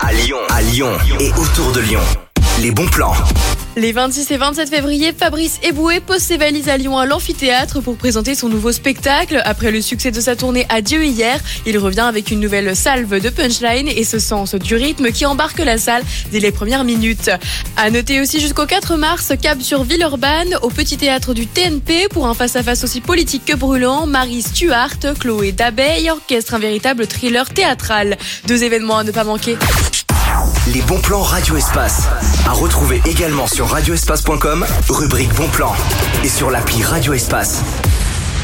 À Lyon et autour de Lyon. Les bons plans. Les 26 et 27 février, Fabrice Eboué pose ses valises à Lyon à l'amphithéâtre pour présenter son nouveau spectacle. Après le succès de sa tournée Adieu hier, il revient avec une nouvelle salve de punchline et ce sens du rythme qui embarque la salle dès les premières minutes. À noter aussi jusqu'au 4 mars, cap sur Villeurbanne, au petit théâtre du TNP pour un face-à-face aussi politique que brûlant. Marie Stuart, Chloé Dabey orchestre un véritable thriller théâtral. 2 événements à ne pas manquer. Les bons plans Radio Espace. À retrouver également sur radioespace.com, rubrique bons plans. Et sur l'appli Radio Espace.